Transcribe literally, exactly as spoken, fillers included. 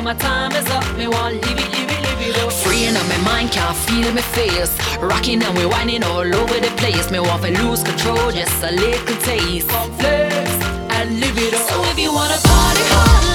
my time is up. Me want live it, live it, live it up. Freeing up my mind, can't feel me face. Rocking and we whining all over the place. Me want to lose control, just a little taste. Come flex and live it up. So if you wanna party hard